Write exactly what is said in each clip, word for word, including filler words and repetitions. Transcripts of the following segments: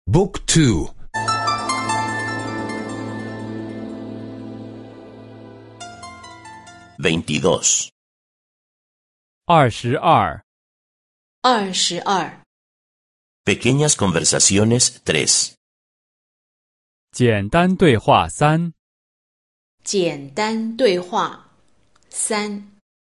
Book two. 二十二。 二十二。 二十二。 Pequeñas conversaciones tres. 简单对话三。 简单对话三。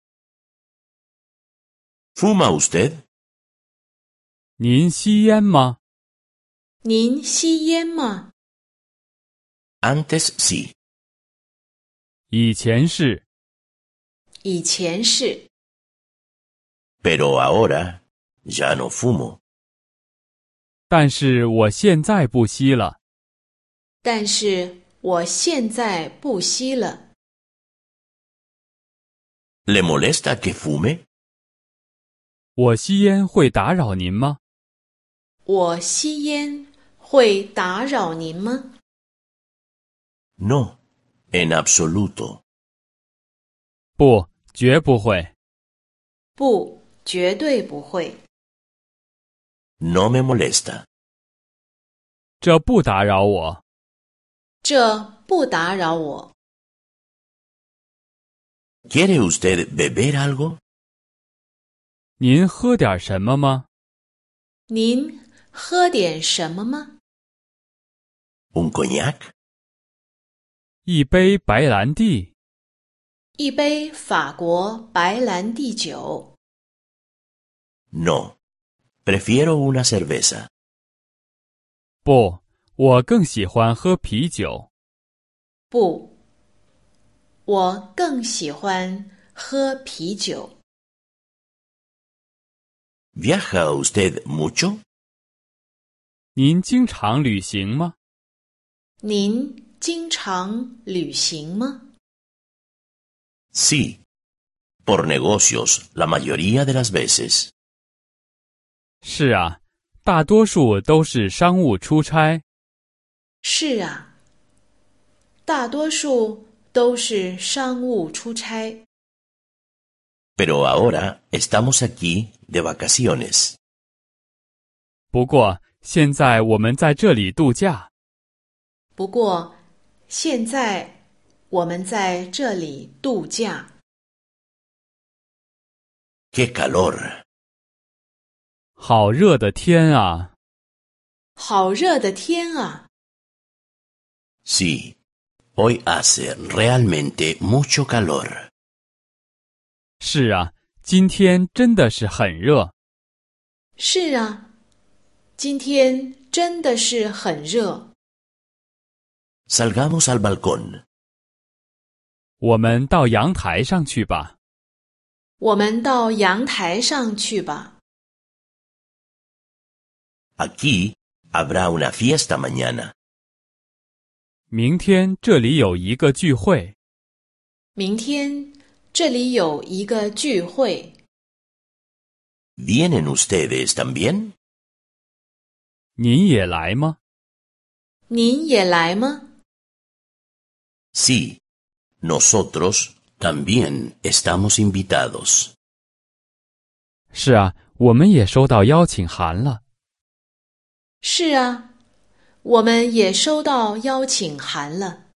¿Fuma usted? 您吸烟吗？ 您吸烟吗？ Antes sí. 以前是。 以前是。 Pero ahora ya no fumo. 但是我现在不吸了。 但是我现在不吸了。 ¿Le molesta que fume? 我吸烟会打扰您吗？ 我吸烟会打扰您吗？ No, en absoluto. 不，绝不会。 不，绝对不会。 No me molesta. 这不打扰我。 这不打扰我。 ¿Quiere usted beber algo? 您喝点什么吗？ 您喝点什么吗？ ¿Un cognac? 一杯白兰地。 一杯法国白兰地酒。 No, prefiero una cerveza. 不，我更喜欢喝啤酒。 不，我更喜欢喝啤酒。 ¿Viaja usted mucho? 您经常旅行吗？ 您经常旅行吗？ Sí, por negocios la mayoría de las veces. 是啊，大多数都是商务出差。 是啊，大多数都是商务出差。 Pero ahora estamos aquí de vacaciones. 不过，现在我们在这里度假。 不过，现在我们在这里度假。 ¡Qué calor! 好热的天啊！ 好热的天啊！ Sí, hoy hace realmente mucho calor. 是啊，今天真的是很热。 是啊，今天真的是很热。 Salgamos al balcón. 我们到阳台上去吧。 我们到阳台上去吧。 Aquí habrá una fiesta mañana. 明天这里有一个聚会。 明天这里有一个聚会。 ¿Vienen ustedes también? 您也来吗？ 您也来吗？ Sí, nosotros también estamos invitados. 是啊，我们也收到邀请函了。 是啊，我们也收到邀请函了。